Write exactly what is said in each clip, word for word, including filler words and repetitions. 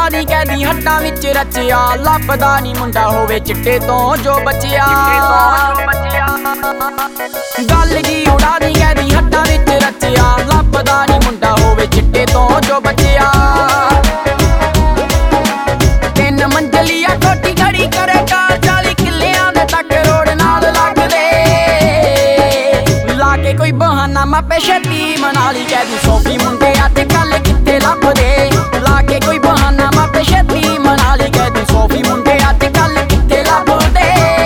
ਉਡਾ ਦੀ ਕਹਿਦੀ ਹੱਟਾਂ ਵਿੱਚ ਰਚਿਆ ਲੱਭਦਾ ਨੀ ਮੁੰਡਾ ਹੋਵੇ ਚਿੱਟੇ ਤੋਂ ਜੋ ਬਚਿਆ ਗੱਲ ਜੀ ਉਡਾ ਦੀ ਕਹਿਦੀ ਹੱਟਾਂ ਵਿੱਚ ਰਚਿਆ ਲੱਭਦਾ ਨੀ ਮੁੰਡਾ ਹੋਵੇ ਚਿੱਟੇ ਤੋਂ ਜੋ ਬਚਿਆ ਤਿੰਨ ਮੰਜ਼ਲੀਆ ਕੋਠੀ ਖੜੀ ਕਰੇਗਾ ਚਾਲੀ ਕਿੱਲਿਆਂ ਦੇ ਤੱਕ ਰੋਡ ਨਾਲ ਲੱਗਦੇ ਲਾ ਕੇ ਕੋਈ ਬਹਾਨਾ ਮਾਪੇ ਛੇਤੀ ਮਨਾ ਲਈ ਕਹਿਦੀ ਸੌਖੀ ਮੁੰਡੇ ਅੱਜ ਕੱਲ ਕਿੱਥੇ ਲੱਭਦੇ ਲਾ ਕੇ ਕੋਈ ਬਹਾਨਾ ਮਾਪੇ ਛੇਤੀ ਮਨਾ ਲਈ ਕਹਿਦੀ ਸੌਖੀ ਮੁੰਡੇ ਅੱਜ ਕੱਲ ਕਿੱਥੇ ਲੱਭਦੇ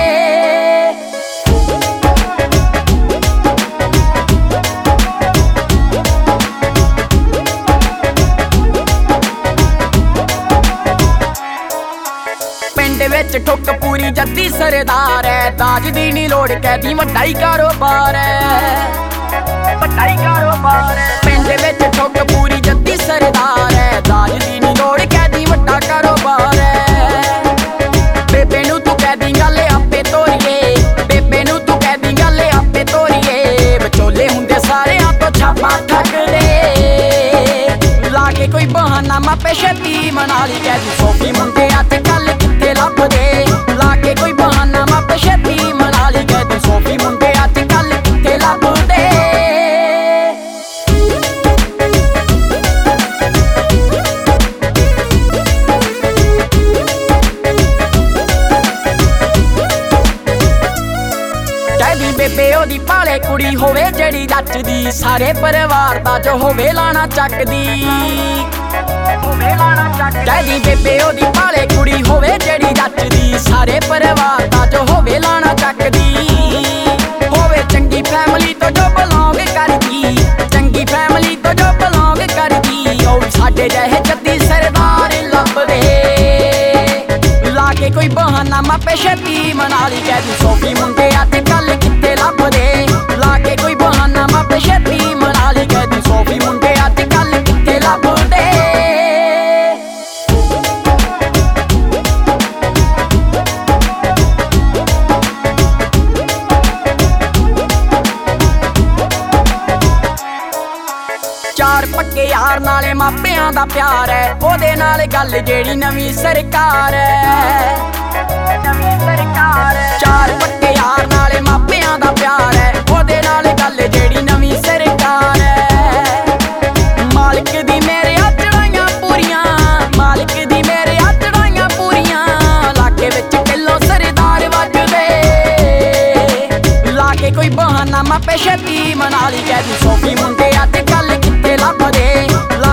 ਪਿੰਡ ਵਿੱਚ ਠੁੱਕ ਪੂਰੀ ਜੱਦੀ ਸਰਦਾਰ ਐ ਤਾਜ ਦੀ ਨੀ ਲੋੜ ਕਹਿਦੀ ਵੱਡਾ ਹੀ ਕਾਰੋਬਾਰ ਐ ਵੱਡਾ ਹੀ ਕਾਰੋਬਾਰ ਐ ਪਿੰਡ ਵਿੱਚ ਠੁੱਕ ਪੂਰੀ ਜੱਦੀ ਸਰਦਾਰ ਐ ਤਾਜ ਦੀ ਨੀ ਲੋੜ ਕਹਿਦੀ ਵੱਡਾ ਕਾਰੋਬਾਰ ਐ ਬੇਬੇ ਨੂੰ ਤੂੰ ਕਹਿਦੀ ਗੱਲ ਆਪੇ ਤੋਰੀਏ ਬੇਬੇ ਨੂੰ ਤੂੰ ਕਹਿਦੀ ਗੱਲ ਆਪੇ ਤੋਰੀਏ ਵਿਚੋਲੇ ਹੁੰਦੇ ਸਾਰਿਆਂ ਤੋਂ ਛਾਪਾ ਠੱਗਦੇ ਲਾ ਕੇ ਕੋਈ ਬਹਾਨਾ ਮਾਪੇ ਛੇਤੀ ਮਨਾ ਲਈ ਕਹਿਦੀ ਸੌਖੀ ਮੁੰਡੇ ਅੱਜ ਕੱਲ ਕਿੱਥੇ ਲੱਭਦੇ ਲਾ ਕੇ ਕੋਈ ਬਹਾਨਾ ਮਾਪੇ ਛੇਤੀ ਮਨਾ ਲਈ ਕਹਿਦੀ ਸੌਖੀ ਮੁੰਡੇ ਅੱਜ ਕੱਲ ਕਿੱਥੇ ਲੱਭਦੇ ਕਹਿਦੀ ਬੇਬੇ ਉਹਦੀ ਪਾਲੇ ਕੁੜੀ ਹੋਵੇ ਜਿਹੜੀ ਜੱਚਦੀ ਸਾਰੇ ਪਰਿਵਾਰ ਦਾ ਜੋ ਹੋਵੇ ਲਾਣਾ ਚੱਕਦੀ ਹੋਵੇ ਲਾਣਾ ਚੱਕਦੀ ਕਹਿਦੀ ਬੇਬੇ ਉਹਦੀ ਪਾਲੇ ਕੁੜੀ ਹੋਵੇ ਜਿਹੜੀ ਜੱਚਦੀ ਸਾਰੇ ਪਰਿਵਾਰ ਦਾ ਜੋ ਹੋਵੇ ਲਾਣਾ ਚੱਕਦੀ ਹੋਵੇ ਚੰਗੀ ਫੈਮਿਲੀ ਤੋਂ ਜੋ ਬਿਲੋਂਗ ਕਰਦੀ ਚੰਗੀ ਫੈਮਿਲੀ ਤੋਂ ਜੋ ਬਿਲੋਂਗ ਕਰਦੀ ਉਹ ਸਾਡੇ ਜਿਹੇ ਜੱਦੀ ਸਰਦਾਰ ਲੱਭਦੇ ਲਾ ਕੇ ਕੋਈ ਬਹਾਨਾ ਮਾਪੇ ਛੇਤੀ ਮਨਾ ਲਈ ਕਹਿਦੀ ਸੌਖੀ ਮੁੰਡੇ ਅੱਜ ਕੱਲ ਕਿੱਥੇ ਲੱਭਦੇ ਲਾ ਕੇ ਕੋਈ ਬਹਾਨਾ ਮਾਪੇ ਛੇਤੀ ਮਨਾ ਲਈ ਕਹਿਦੀ ਸੌਖੀ ਮੁੰਡੇ ਅੱਜ ਕੱਲ ਕਿੱਥੇ ਲੱਭਦੇ ਚਾਰ ਪੱਕੇ ਯਾਰ ਨਾਲੇ ਮਾਪਿਆਂ ਦਾ ਪਿਆਰ ਐ ਉਹਦੇ ਨਾਲ ਗੱਲ ਜਿਹੜੀ ਨਵੀਂ ਸਰਕਾਰ ਐ ਨਵੀਂ ਸਰਕਾਰ ਐ ਚਾਰ ਪੱਕੇ ਯਾਰ ਨਾਲੇ ਮਾਪਿਆਂ ਦਾ ਪਿਆਰ ਐ ਉਹਦੇ ਨਾਲ ਗੱਲ ਜਿਹੜੀ ਨਵੀਂ ਸਰਕਾਰ ਐ ਮਾਲਕ ਦੀ ਮੇਰੇ ਚੜਾਈਆਂ ਪੂਰੀਆਂ ਮਾਲਕ ਦੀ ਮੇਰੇ ਚੜਾਈਆਂ ਪੂਰੀਆਂ ਲਾਕੇ ਵਿੱਚ ਕਿੱਲੋ ਸਰਦਾਰ ਵੱਜਦੇ ਲਾ ਕੇ ਕੋਈ ਬਹਾਨਾ ਮਾਪੇ ਛੇਤੀ ਮਨਾ ਲਈ ਕਹਿਦੀ ਸੌਖੀ ਮੁੰਡੇ ਅੱਜ ਕੱਲ ਕਿੱਥੇ ਲੱਭਦੇ